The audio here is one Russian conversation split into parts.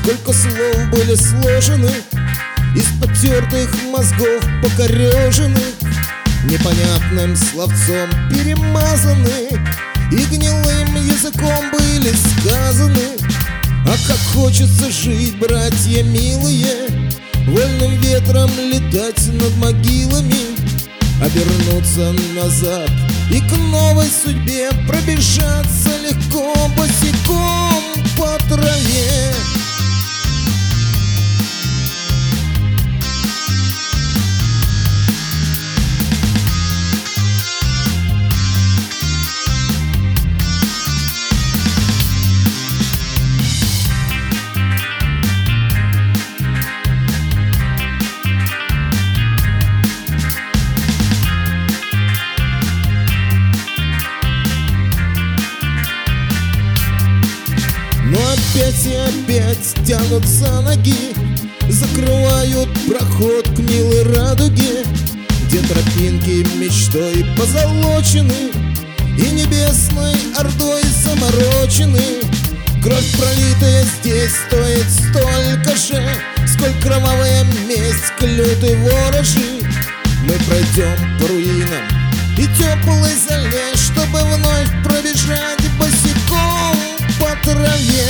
Сколько слов были сложены из потертых мозгов покореженных, непонятным словцом перемазаны и гнилым языком были сказаны. А как хочется жить, братья милые, вольным ветром летать над могилами, обернуться назад и к новой судьбе пробежаться легко босиком по траве. Но опять и опять тянут за ноги, закрывают проход к милой радуге, где тропинки мечтой позолочены и небесной ордой заморочены. Кровь, пролитая здесь, стоит столько же, сколь кровавая месть к лютой ворожи. Мы пройдем по руинам и теплой зале, чтобы вновь пробежать босиком по траве.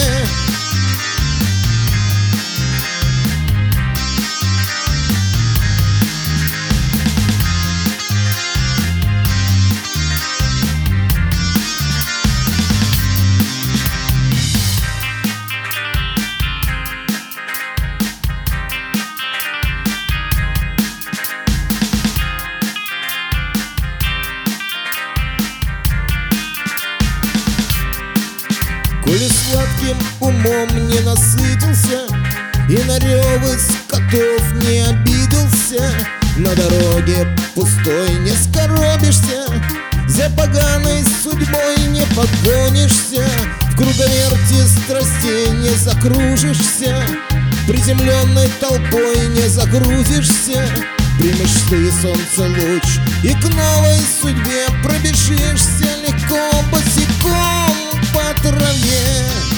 Коли сладким умом не насытился и на ревы скотов не обиделся, на дороге пустой не скоробишься, за поганой судьбой не погонишься, в круговерти страстей не закружишься, приземленной толпой не загрузишься. Примешь ты солнце луч и к новой судьбе пробежишься легко босиком по траве.